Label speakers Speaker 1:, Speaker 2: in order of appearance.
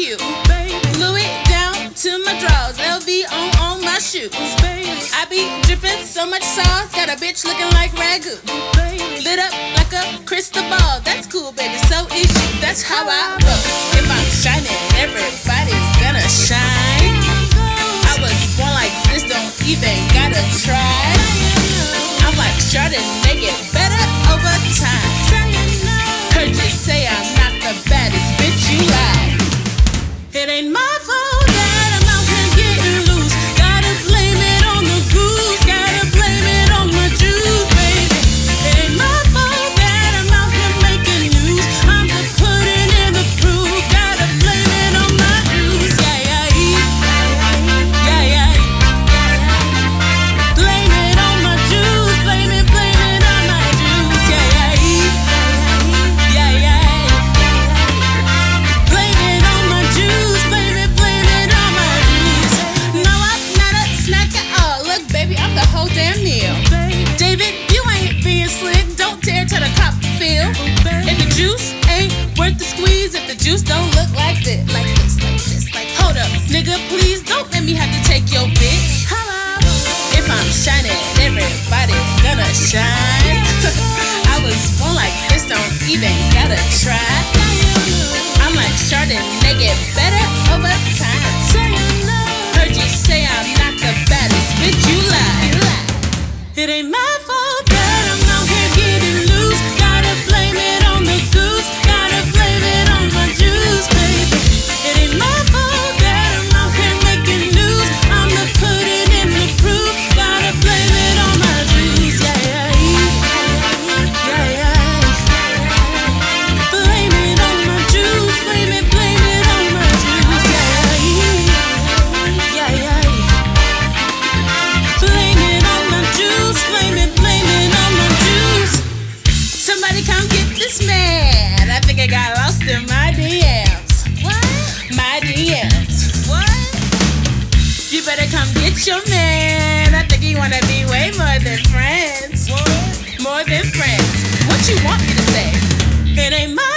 Speaker 1: you. Louis down to my drawers, LV on my shoes. I be dripping so much sauce, got a bitch looking like ragu. Lit up like a crystal ball, that's cool, baby, so is you. That's how I roll. If I'm shining, everybody's gonna shine. I was born like this, don't even gotta try. I'm like Chardonnay, get better over time. Heard you say I'm not the baddest bitch, you lie. It ain't my fault that I'm out here getting loose. Gotta blame it on the goose, gotta blame it on my juice, baby. It ain't my fault that I'm out here making news. I'm just putting in the proof. Gotta blame it on my juice, yeah. Blame it on my juice, blame it on my juice, yeah. Blame it on my juice, blame it on my juice. No, I'm not a snack at all. Look, baby, I'm the whole damn meal. David, you ain't being slick. Don't dare to the cop feel. If the juice ain't worth the squeeze, if the juice don't look like this, like hold up, nigga, please don't let me have to take your bitch. If I'm shining, everybody's gonna shine. I was born like this, don't even gotta try. I'm like Chardonnay, get better over time. Heard you say I'm not the baddest, bitch, you lie. It ain't my fault that I'm out here getting loose. Gotta blame it on the goose, gotta blame it on my juice, baby. It ain't my fault that I'm out here making news. I'ma put it in the proof. Gotta blame it on my juice, yeah. Blame it on my juice, blame it on my juice, yeah. Blame it on my juice, blame it on my juice. Somebody come get this man. I think I got lost in my DMs. What? My DMs. What? You better come get your man. I think he wanna be way more than friends. What? More than friends. What you want me to say? It ain't my